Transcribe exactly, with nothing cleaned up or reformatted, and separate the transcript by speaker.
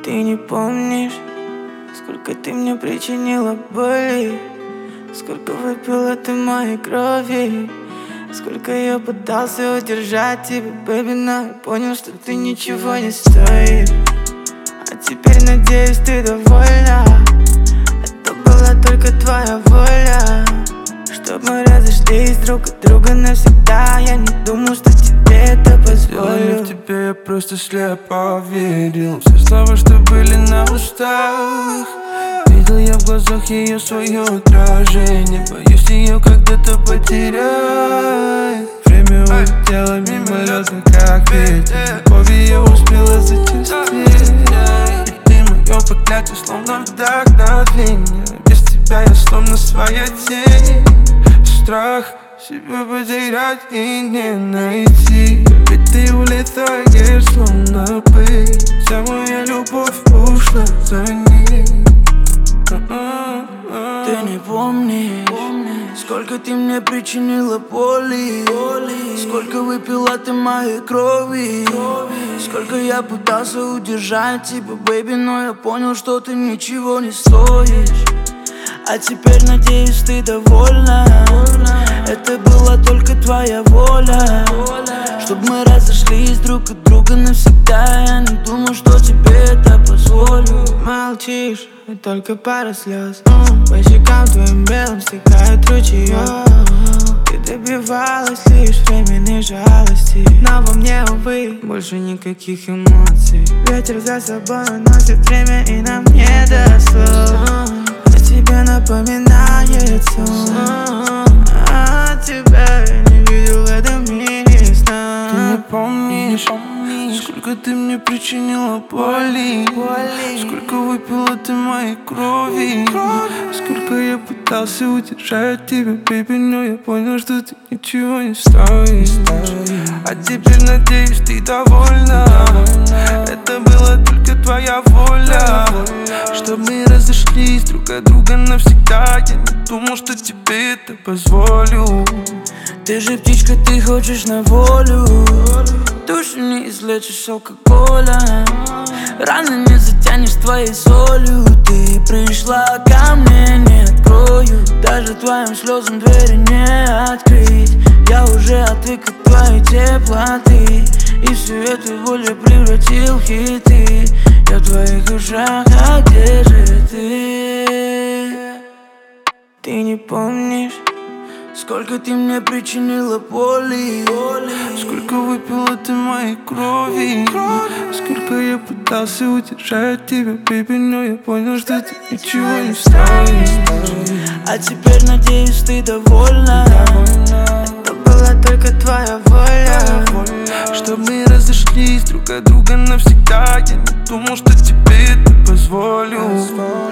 Speaker 1: Ты не помнишь, сколько ты мне причинила боли, сколько выпила ты моей крови, сколько я пытался удержать тебя, бэби, но я понял, что ты ничего не стоишь. А теперь, надеюсь, ты довольна. Это была только твоя воля, чтоб мы разошлись друг от друга навсегда. Я не думал, что тебе это позволю.
Speaker 2: В тебя я просто слепо верил. Все слова, что были на устах, видел я в глазах ее свое отражение. Боюсь ее когда-то потерять. Время улетело мимолетно, как ветер. Любовь ее успела зачастить. И ты мое проклятие, словно вдохновение. Без тебя я словно своя тень. Страх себя потерять и не найти. Ведь ты улетаешь, словно пыль. Вся моя любовь ушла за ней.
Speaker 1: Ты не помнишь, сколько ты мне причинила боли, сколько выпила ты моей крови, сколько я пытался удержать тебя, бэби, но я понял, что ты ничего не стоишь. А теперь, надеюсь, ты довольна. Это была только твоя воля, чтоб мы разошлись друг от друга навсегда. Я не думал, что тебе это позволю. Молчишь, и только пара слез по щекам твоим белым стекает ручье. Ты добивалась лишь временной жалости, но во мне, увы, больше никаких эмоций. Ветер за собой уносит время, и нам не до слов. О тебе напоминает сон, а тебя я не видел в этом мире сна.
Speaker 2: Ты не помнишь, сколько ты мне причинила боли, сколько выпила ты моей крови, сколько я пытался удержать тебя, бэби, но я понял, что ты ничего не стоишь. А теперь, надеюсь, ты довольна. Это была только твоя воля, чтоб мы разошлись друг от друга навсегда. Я не думал, что тебе это позволю.
Speaker 1: Ты же птичка, ты хочешь на волю. Душу не излечишь алкоголем, раны не затянешь твоей солью. Ты пришла ко мне, не открою, даже твоим слезам двери не открыть. Я уже отвык от твоей теплоты, и всю эту боль превратил в хиты. Я в твоих ушах, а где же ты? Ты не помнишь, сколько ты мне причинила боли,
Speaker 2: сколько выпила ты моей крови, сколько я пытался удержать тебя, бэби, но я понял, что ты ничего не стоишь.
Speaker 1: А теперь, надеюсь, ты довольна. Это была только твоя воля,
Speaker 2: чтоб мы разошлись друг от друга навсегда. Я не думал, что тебе это позволю.